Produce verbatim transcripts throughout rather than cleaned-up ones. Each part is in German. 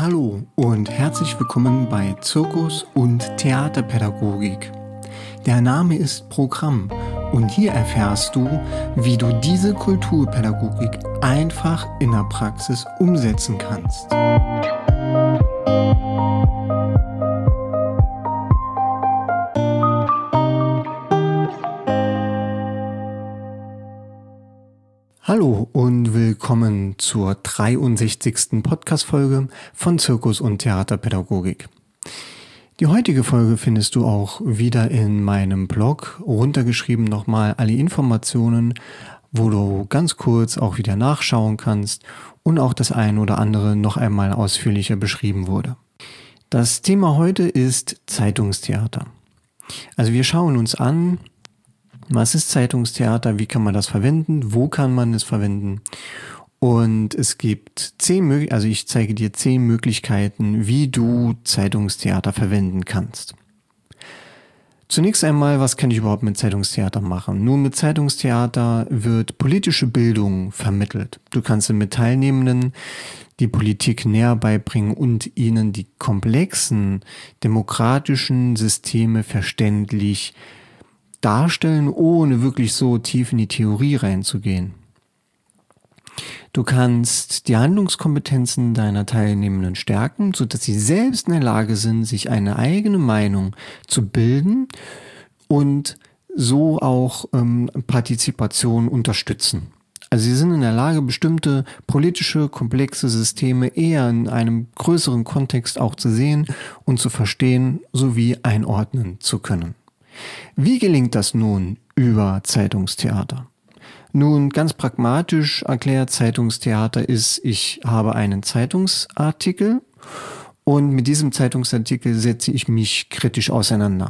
Hallo und herzlich willkommen bei Zirkus- und Theaterpädagogik. Der Name ist Programm und hier erfährst du, wie du diese Kulturpädagogik einfach in der Praxis umsetzen kannst. Hallo und willkommen zur dreiundsechzigsten Podcast-Folge von Zirkus- und Theaterpädagogik. Die heutige Folge findest du auch wieder in meinem Blog, runtergeschrieben nochmal alle Informationen, wo du ganz kurz auch wieder nachschauen kannst und auch das ein oder andere noch einmal ausführlicher beschrieben wurde. Das Thema heute ist Zeitungstheater. Also wir schauen uns an, was ist Zeitungstheater, wie kann man das verwenden, wo kann man es verwenden? Und es gibt zehn Möglichkeiten, also ich zeige dir zehn Möglichkeiten, wie du Zeitungstheater verwenden kannst. Zunächst einmal, was kann ich überhaupt mit Zeitungstheater machen? Nun, mit Zeitungstheater wird politische Bildung vermittelt. Du kannst den Teilnehmenden die Politik näher beibringen und ihnen die komplexen demokratischen Systeme verständlich darstellen, ohne wirklich so tief in die Theorie reinzugehen. Du kannst die Handlungskompetenzen deiner Teilnehmenden stärken, sodass sie selbst in der Lage sind, sich eine eigene Meinung zu bilden und so auch ähm, Partizipation unterstützen. Also sie sind in der Lage, bestimmte politische, komplexe Systeme eher in einem größeren Kontext auch zu sehen und zu verstehen sowie einordnen zu können. Wie gelingt das nun über Zeitungstheater? Nun, ganz pragmatisch erklärt, Zeitungstheater ist, ich habe einen Zeitungsartikel und mit diesem Zeitungsartikel setze ich mich kritisch auseinander.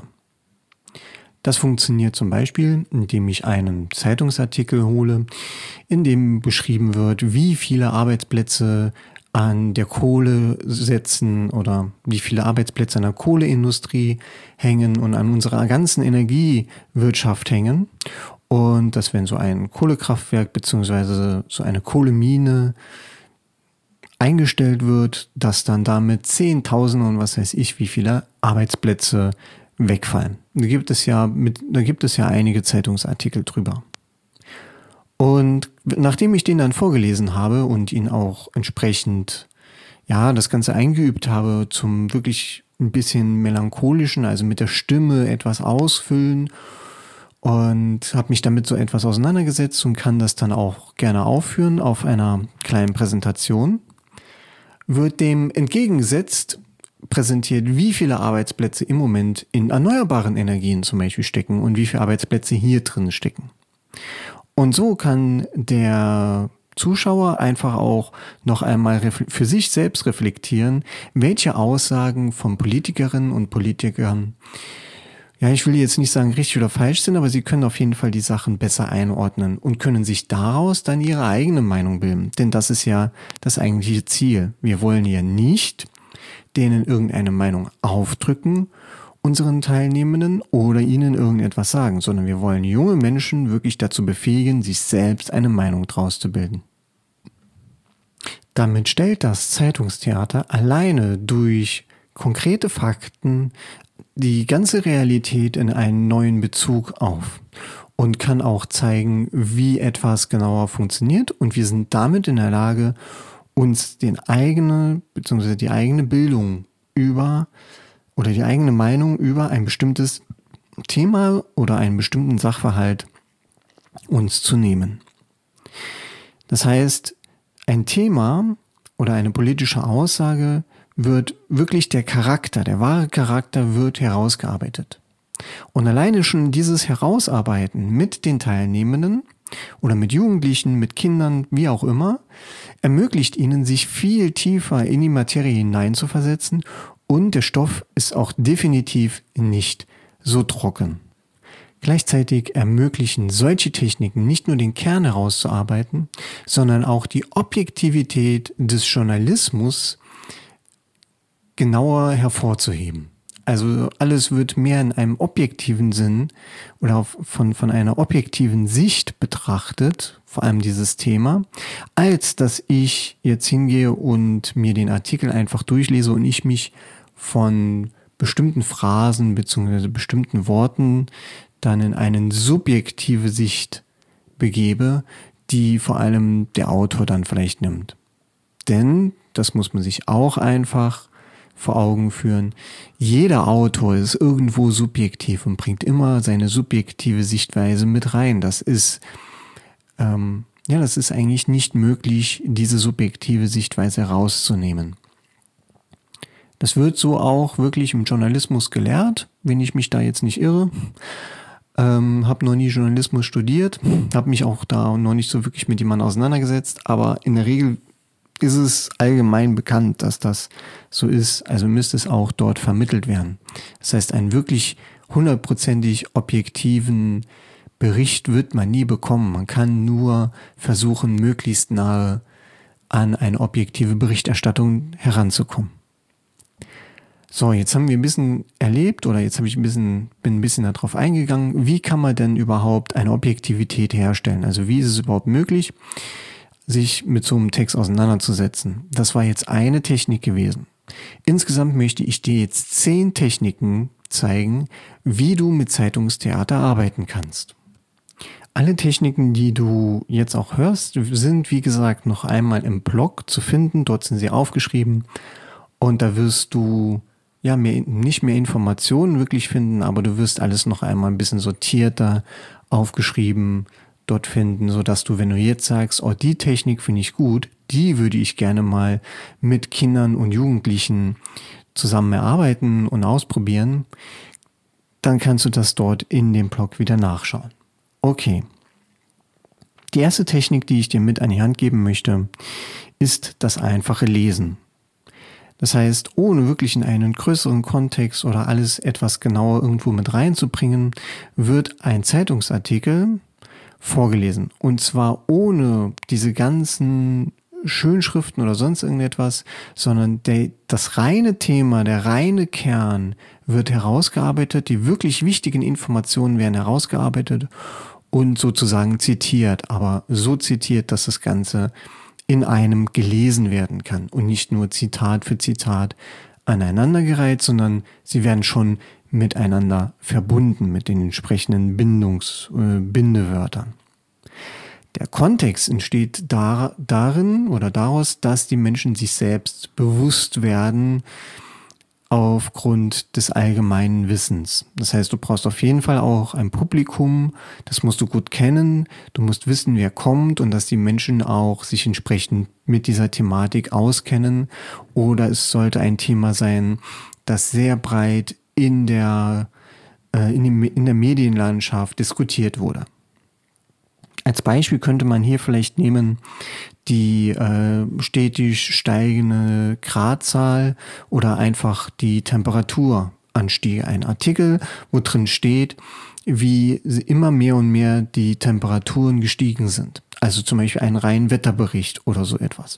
Das funktioniert zum Beispiel, indem ich einen Zeitungsartikel hole, in dem beschrieben wird, wie viele Arbeitsplätze an der Kohle setzen oder wie viele Arbeitsplätze an der Kohleindustrie hängen und an unserer ganzen Energiewirtschaft hängen. Und dass wenn so ein Kohlekraftwerk bzw. so eine Kohlemine eingestellt wird, dass dann damit Zehntausende und was weiß ich wie viele Arbeitsplätze wegfallen. Da gibt es ja mit, da gibt es ja einige Zeitungsartikel drüber. Und nachdem ich den dann vorgelesen habe und ihn auch entsprechend, ja, das Ganze eingeübt habe zum wirklich ein bisschen melancholischen, also mit der Stimme etwas ausfüllen und habe mich damit so etwas auseinandergesetzt und kann das dann auch gerne aufführen auf einer kleinen Präsentation, wird dem entgegengesetzt präsentiert, wie viele Arbeitsplätze im Moment in erneuerbaren Energien zum Beispiel stecken und wie viele Arbeitsplätze hier drin stecken. Und so kann der Zuschauer einfach auch noch einmal für sich selbst reflektieren, welche Aussagen von Politikerinnen und Politikern, ja, ich will jetzt nicht sagen richtig oder falsch sind, aber sie können auf jeden Fall die Sachen besser einordnen und können sich daraus dann ihre eigene Meinung bilden. Denn das ist ja das eigentliche Ziel. Wir wollen ja nicht denen irgendeine Meinung aufdrücken, unseren Teilnehmenden oder ihnen irgendetwas sagen, sondern wir wollen junge Menschen wirklich dazu befähigen, sich selbst eine Meinung draus zu bilden. Damit stellt das Zeitungstheater alleine durch konkrete Fakten die ganze Realität in einen neuen Bezug auf und kann auch zeigen, wie etwas genauer funktioniert, und wir sind damit in der Lage, uns den eigene bzw. die eigene Bildung über oder die eigene Meinung über ein bestimmtes Thema oder einen bestimmten Sachverhalt uns zu nehmen. Das heißt, ein Thema oder eine politische Aussage wird wirklich der Charakter, der wahre Charakter wird herausgearbeitet. Und alleine schon dieses Herausarbeiten mit den Teilnehmenden oder mit Jugendlichen, mit Kindern, wie auch immer, ermöglicht ihnen, sich viel tiefer in die Materie hineinzuversetzen. Und der Stoff ist auch definitiv nicht so trocken. Gleichzeitig ermöglichen solche Techniken nicht nur den Kern herauszuarbeiten, sondern auch die Objektivität des Journalismus genauer hervorzuheben. Also alles wird mehr in einem objektiven Sinn oder von, von einer objektiven Sicht betrachtet, vor allem dieses Thema, als dass ich jetzt hingehe und mir den Artikel einfach durchlese und ich mich von bestimmten Phrasen bzw. bestimmten Worten dann in eine subjektive Sicht begebe, die vor allem der Autor dann vielleicht nimmt. Denn, das muss man sich auch einfach vor Augen führen, jeder Autor ist irgendwo subjektiv und bringt immer seine subjektive Sichtweise mit rein. Das ist, ähm, ja, das ist eigentlich nicht möglich, diese subjektive Sichtweise herauszunehmen. Das wird so auch wirklich im Journalismus gelehrt, wenn ich mich da jetzt nicht irre. Ähm, habe noch nie Journalismus studiert, habe mich auch da noch nicht so wirklich mit jemandem auseinandergesetzt, aber in der Regel ist es allgemein bekannt, dass das so ist, also müsste es auch dort vermittelt werden. Das heißt, einen wirklich hundertprozentig objektiven Bericht wird man nie bekommen. Man kann nur versuchen, möglichst nahe an eine objektive Berichterstattung heranzukommen. So, jetzt haben wir ein bisschen erlebt oder jetzt habe ich ein bisschen, bin ein bisschen darauf eingegangen, wie kann man denn überhaupt eine Objektivität herstellen? Also wie ist es überhaupt möglich, sich mit so einem Text auseinanderzusetzen? Das war jetzt eine Technik gewesen. Insgesamt möchte ich dir jetzt zehn Techniken zeigen, wie du mit Zeitungstheater arbeiten kannst. Alle Techniken, die du jetzt auch hörst, sind wie gesagt noch einmal im Blog zu finden. Dort sind sie aufgeschrieben und da wirst du ja mehr, nicht mehr Informationen wirklich finden, aber du wirst alles noch einmal ein bisschen sortierter aufgeschrieben dort finden, sodass du, wenn du jetzt sagst, oh, die Technik finde ich gut, die würde ich gerne mal mit Kindern und Jugendlichen zusammen erarbeiten und ausprobieren, dann kannst du das dort in dem Blog wieder nachschauen. Okay. Die erste Technik, die ich dir mit an die Hand geben möchte, ist das einfache Lesen. Das heißt, ohne wirklich in einen größeren Kontext oder alles etwas genauer irgendwo mit reinzubringen, wird ein Zeitungsartikel vorgelesen. Und zwar ohne diese ganzen Schönschriften oder sonst irgendetwas, sondern der, das reine Thema, der reine Kern wird herausgearbeitet, die wirklich wichtigen Informationen werden herausgearbeitet und sozusagen zitiert, aber so zitiert, dass das Ganze in einem gelesen werden kann und nicht nur Zitat für Zitat aneinandergereiht, sondern sie werden schon miteinander verbunden mit den entsprechenden Bindungs-, äh, Bindewörtern. Der Kontext entsteht da, darin oder daraus, dass die Menschen sich selbst bewusst werden aufgrund des allgemeinen Wissens. Das heißt, du brauchst auf jeden Fall auch ein Publikum, das musst du gut kennen, du musst wissen, wer kommt und dass die Menschen auch sich entsprechend mit dieser Thematik auskennen, oder es sollte ein Thema sein, das sehr breit in der, äh, in, die, in der Medienlandschaft diskutiert wurde. Als Beispiel könnte man hier vielleicht nehmen die äh, stetig steigende Gradzahl oder einfach die Temperaturanstiege. Ein Artikel, wo drin steht, wie immer mehr und mehr die Temperaturen gestiegen sind. Also zum Beispiel ein reinen Wetterbericht oder so etwas.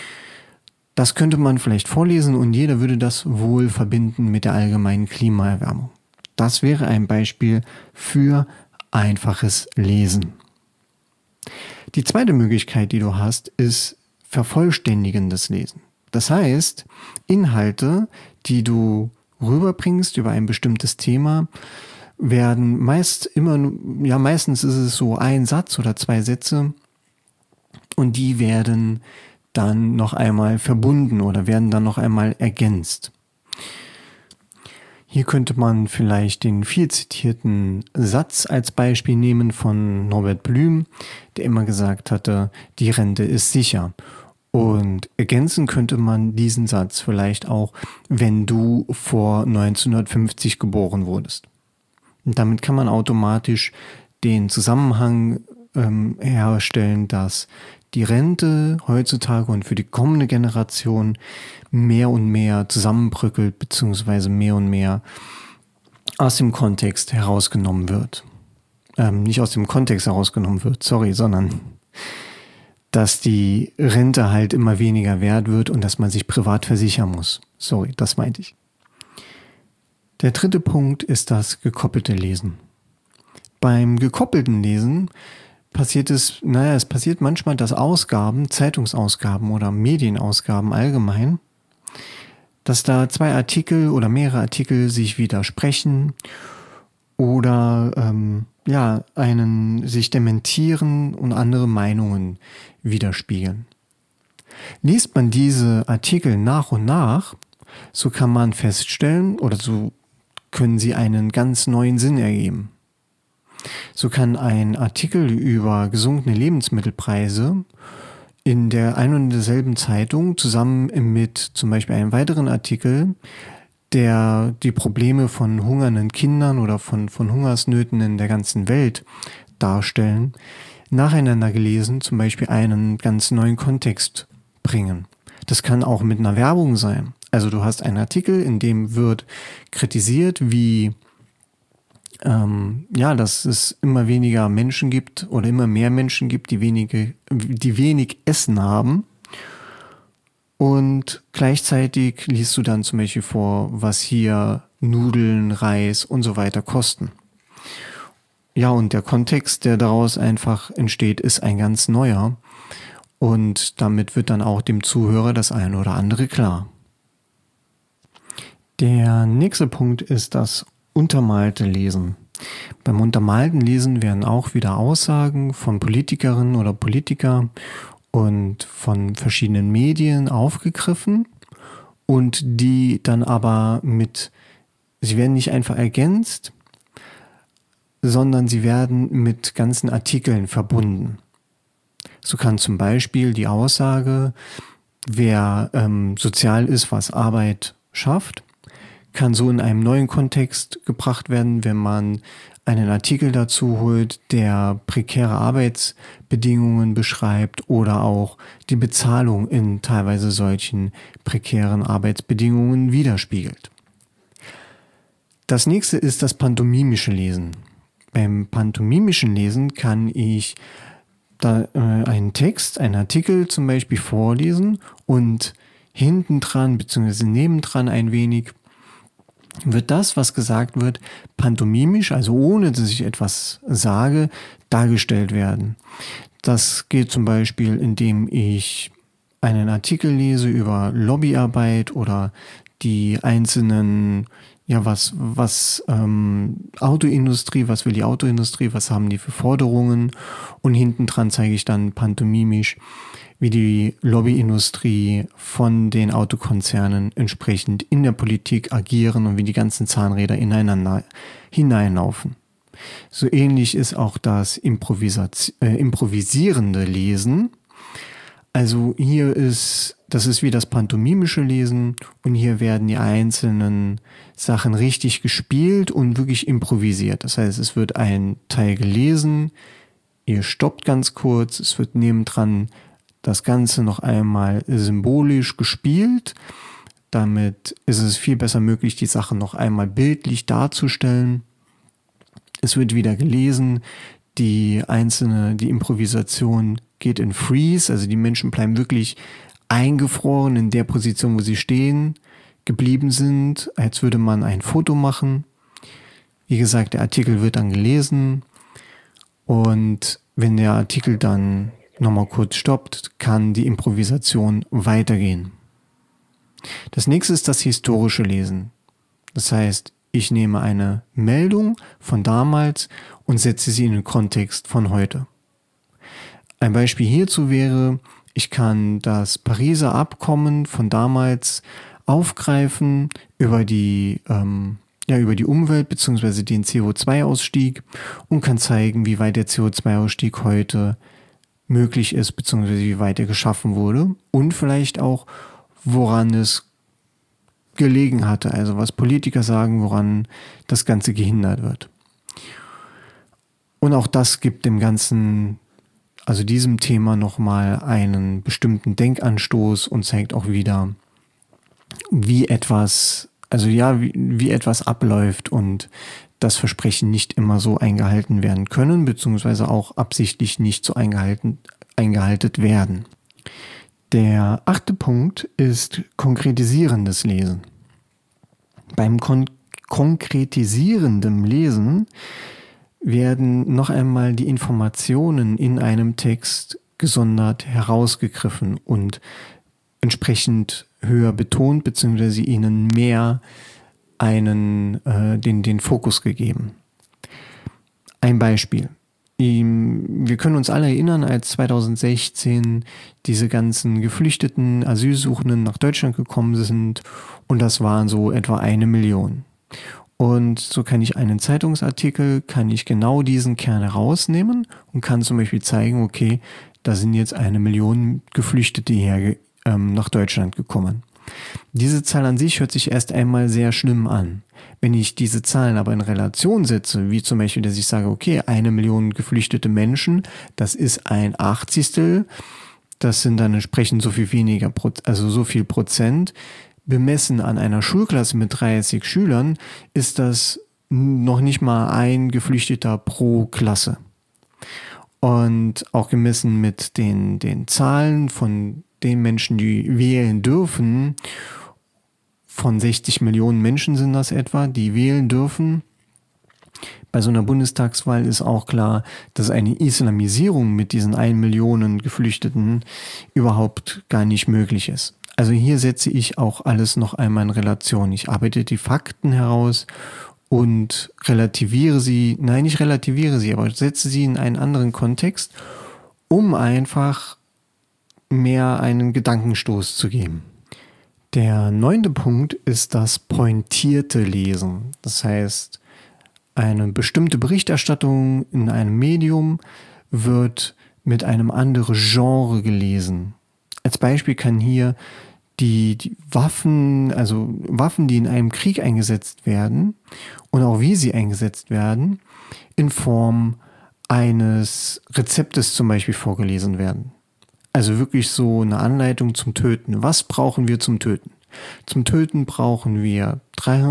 Das könnte man vielleicht vorlesen und jeder würde das wohl verbinden mit der allgemeinen Klimaerwärmung. Das wäre ein Beispiel für einfaches Lesen. Die zweite Möglichkeit, die du hast, ist vervollständigendes Lesen. Das heißt, Inhalte, die du rüberbringst über ein bestimmtes Thema, werden meist immer, ja meistens ist es so ein Satz oder zwei Sätze und die werden dann noch einmal verbunden oder werden dann noch einmal ergänzt. Hier könnte man vielleicht den viel zitierten Satz als Beispiel nehmen von Norbert Blüm, der immer gesagt hatte, die Rente ist sicher. Und ergänzen könnte man diesen Satz vielleicht auch, wenn du vor neunzehnhundertfünfzig geboren wurdest. Und damit kann man automatisch den Zusammenhang ähm, herstellen, dass die Rente heutzutage und für die kommende Generation mehr und mehr zusammenbröckelt beziehungsweise mehr und mehr aus dem Kontext herausgenommen wird. Ähm, nicht aus dem Kontext herausgenommen wird, sorry, sondern dass die Rente halt immer weniger wert wird und dass man sich privat versichern muss. Sorry, das meinte ich. Der dritte Punkt ist das gekoppelte Lesen. Beim gekoppelten Lesen passiert es, naja, es passiert manchmal, dass Ausgaben, Zeitungsausgaben oder Medienausgaben allgemein, dass da zwei Artikel oder mehrere Artikel sich widersprechen oder ähm, ja, einen sich dementieren und andere Meinungen widerspiegeln. Liest man diese Artikel nach und nach, so kann man feststellen oder so können sie einen ganz neuen Sinn ergeben. So kann ein Artikel über gesunkene Lebensmittelpreise in der ein und derselben Zeitung zusammen mit zum Beispiel einem weiteren Artikel, der die Probleme von hungernden Kindern oder von, von Hungersnöten in der ganzen Welt darstellen, nacheinander gelesen zum Beispiel einen ganz neuen Kontext bringen. Das kann auch mit einer Werbung sein. Also du hast einen Artikel, in dem wird kritisiert, wie ähm, ja, dass es immer weniger Menschen gibt oder immer mehr Menschen gibt, die wenige, die wenig Essen haben. Und gleichzeitig liest du dann zum Beispiel vor, was hier Nudeln, Reis und so weiter kosten. Ja, und der Kontext, der daraus einfach entsteht, ist ein ganz neuer. Und damit wird dann auch dem Zuhörer das eine oder andere klar. Der nächste Punkt ist das untermalte Lesen. Beim untermalten Lesen werden auch wieder Aussagen von Politikerinnen oder Politikern und von verschiedenen Medien aufgegriffen und die dann aber mit, sie werden nicht einfach ergänzt, sondern sie werden mit ganzen Artikeln verbunden. So kann zum Beispiel die Aussage, wer ähm, sozial ist, was Arbeit schafft, kann so in einem neuen Kontext gebracht werden, wenn man einen Artikel dazu holt, der prekäre Arbeitsbedingungen beschreibt oder auch die Bezahlung in teilweise solchen prekären Arbeitsbedingungen widerspiegelt. Das nächste ist das pantomimische Lesen. Beim pantomimischen Lesen kann ich da äh, einen Text, einen Artikel zum Beispiel vorlesen und hinten dran bzw. nebendran ein wenig wird das, was gesagt wird, pantomimisch, also ohne dass ich etwas sage, dargestellt werden. Das geht zum Beispiel, indem ich einen Artikel lese über Lobbyarbeit oder die einzelnen, ja, was, was ähm, Autoindustrie, was will die Autoindustrie, was haben die für Forderungen, und hinten dran zeige ich dann pantomimisch, wie die Lobbyindustrie von den Autokonzernen entsprechend in der Politik agieren und wie die ganzen Zahnräder ineinander hineinlaufen. So ähnlich ist auch das Improvisaz- äh, improvisierende Lesen. Also hier ist, das ist wie das pantomimische Lesen und hier werden die einzelnen Sachen richtig gespielt und wirklich improvisiert. Das heißt, es wird ein Teil gelesen, ihr stoppt ganz kurz, es wird nebendran das Ganze noch einmal symbolisch gespielt. Damit ist es viel besser möglich, die Sachen noch einmal bildlich darzustellen. Es wird wieder gelesen, die einzelne, die Improvisation geht in Freeze, also die Menschen bleiben wirklich eingefroren in der Position, wo sie stehen, geblieben sind, als würde man ein Foto machen. Wie gesagt, der Artikel wird dann gelesen und wenn der Artikel dann nochmal kurz stoppt, kann die Improvisation weitergehen. Das nächste ist das historische Lesen. Das heißt, ich nehme eine Meldung von damals und setze sie in den Kontext von heute. Ein Beispiel hierzu wäre, ich kann das Pariser Abkommen von damals aufgreifen über die, ähm, ja, über die Umwelt bzw. den C O zwei Ausstieg und kann zeigen, wie weit der C O zwei Ausstieg heute möglich ist, beziehungsweise wie weit er geschaffen wurde und vielleicht auch, woran es gelegen hatte, also was Politiker sagen, woran das Ganze gehindert wird. Und auch das gibt dem Ganzen, also diesem Thema nochmal einen bestimmten Denkanstoß und zeigt auch wieder, wie etwas, also ja, wie, wie etwas abläuft und das Versprechen nicht immer so eingehalten werden können, beziehungsweise auch absichtlich nicht so eingehalten, eingehalten werden. Der achte Punkt ist konkretisierendes Lesen. Beim kon- konkretisierendem Lesen werden noch einmal die Informationen in einem Text gesondert herausgegriffen und entsprechend höher betont, beziehungsweise ihnen mehr einen, äh, den, den Fokus gegeben. Ein Beispiel. Wir können uns alle erinnern, als zwanzig sechzehn diese ganzen geflüchteten Asylsuchenden nach Deutschland gekommen sind, und das waren so etwa eine Million. Und so kann ich einen Zeitungsartikel, kann ich genau diesen Kern herausnehmen und kann zum Beispiel zeigen, okay, da sind jetzt eine Million Geflüchtete hier ähm, nach Deutschland gekommen. Diese Zahl an sich hört sich erst einmal sehr schlimm an. Wenn ich diese Zahlen aber in Relation setze, wie zum Beispiel, dass ich sage, okay, eine Million geflüchtete Menschen, das ist ein Achtzigstel, das sind dann entsprechend so viel weniger, also so viel Prozent. Bemessen an einer Schulklasse mit dreißig Schülern ist das noch nicht mal ein Geflüchteter pro Klasse. Und auch gemessen mit den, den Zahlen von den Menschen, die wählen dürfen, von sechzig Millionen Menschen sind das etwa, die wählen dürfen. Bei so einer Bundestagswahl ist auch klar, dass eine Islamisierung mit diesen eine Million Geflüchteten überhaupt gar nicht möglich ist. Also hier setze ich auch alles noch einmal in Relation. Ich arbeite die Fakten heraus und relativiere sie, nein, nicht relativiere sie, aber setze sie in einen anderen Kontext, um einfach mehr einen Gedankenstoß zu geben. Der neunte Punkt ist das pointierte Lesen. Das heißt, eine bestimmte Berichterstattung in einem Medium wird mit einem anderen Genre gelesen. Als Beispiel kann hier die, die Waffen, also Waffen, die in einem Krieg eingesetzt werden und auch wie sie eingesetzt werden, in Form eines Rezeptes zum Beispiel vorgelesen werden. Also wirklich so eine Anleitung zum Töten. Was brauchen wir zum Töten? Zum Töten brauchen wir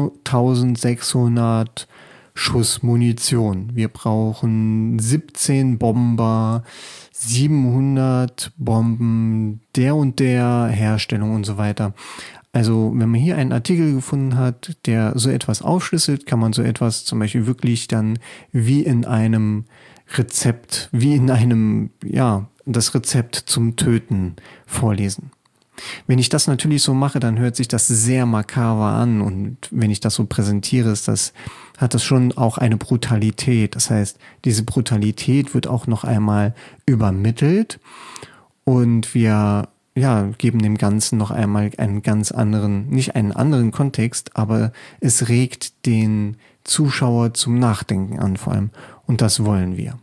dreitausendsechshundert Schuss Munition. Wir brauchen siebzehn Bomber, siebenhundert Bomben der und der Herstellung und so weiter. Also wenn man hier einen Artikel gefunden hat, der so etwas aufschlüsselt, kann man so etwas zum Beispiel wirklich dann wie in einem Rezept, wie in einem, ja, das Rezept zum Töten vorlesen. Wenn ich das natürlich so mache, dann hört sich das sehr makaber an, und wenn ich das so präsentiere, ist das, hat das schon auch eine Brutalität. Das heißt, diese Brutalität wird auch noch einmal übermittelt, und wir ja, geben dem Ganzen noch einmal einen ganz anderen, nicht einen anderen Kontext, aber es regt den Zuschauer zum Nachdenken an vor allem, und das wollen wir.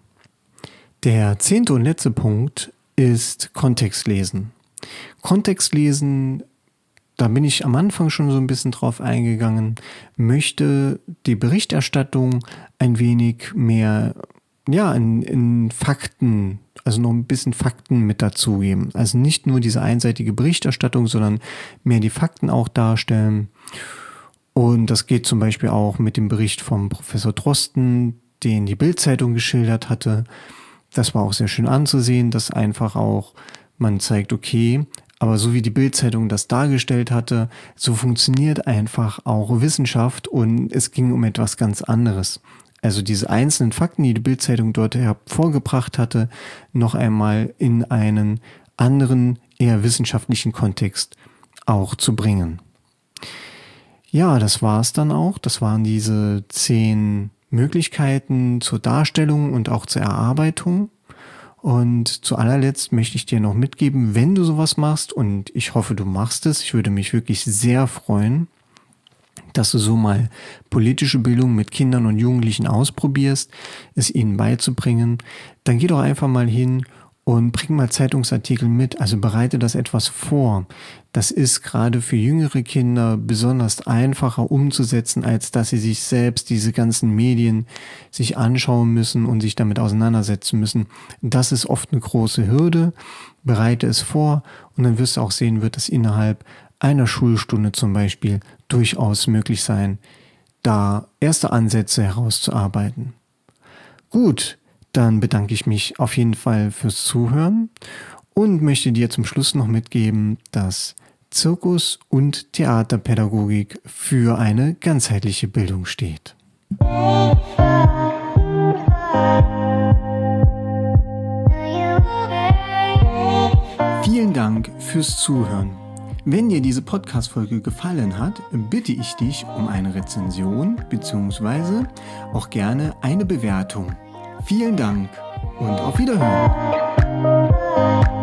Der zehnte und letzte Punkt ist Kontextlesen. Kontextlesen, da bin ich am Anfang schon so ein bisschen drauf eingegangen, möchte die Berichterstattung ein wenig mehr, ja, in, in Fakten, also noch ein bisschen Fakten mit dazugeben. Also nicht nur diese einseitige Berichterstattung, sondern mehr die Fakten auch darstellen. Und das geht zum Beispiel auch mit dem Bericht vom Professor Drosten, den die Bild-Zeitung geschildert hatte. Das war auch sehr schön anzusehen, dass einfach auch man zeigt, okay, aber so wie die Bild-Zeitung das dargestellt hatte, so funktioniert einfach auch Wissenschaft, und es ging um etwas ganz anderes. Also diese einzelnen Fakten, die die Bild-Zeitung dort hervorgebracht hatte, noch einmal in einen anderen, eher wissenschaftlichen Kontext auch zu bringen. Ja, das war es dann auch. Das waren diese zehn Möglichkeiten zur Darstellung und auch zur Erarbeitung. Und zu allerletzt möchte ich dir noch mitgeben, wenn du sowas machst, und ich hoffe, du machst es, ich würde mich wirklich sehr freuen, dass du so mal politische Bildung mit Kindern und Jugendlichen ausprobierst, es ihnen beizubringen, dann geh doch einfach mal hin und bring mal Zeitungsartikel mit, also bereite das etwas vor. Das ist gerade für jüngere Kinder besonders einfacher umzusetzen, als dass sie sich selbst diese ganzen Medien sich anschauen müssen und sich damit auseinandersetzen müssen. Das ist oft eine große Hürde. Bereite es vor, und dann wirst du auch sehen, wird es innerhalb einer Schulstunde zum Beispiel durchaus möglich sein, da erste Ansätze herauszuarbeiten. Gut, dann bedanke ich mich auf jeden Fall fürs Zuhören und möchte dir zum Schluss noch mitgeben, dass Zirkus- und Theaterpädagogik für eine ganzheitliche Bildung steht. Vielen Dank fürs Zuhören. Wenn dir diese Podcast-Folge gefallen hat, bitte ich dich um eine Rezension bzw. auch gerne eine Bewertung. Vielen Dank und auf Wiederhören.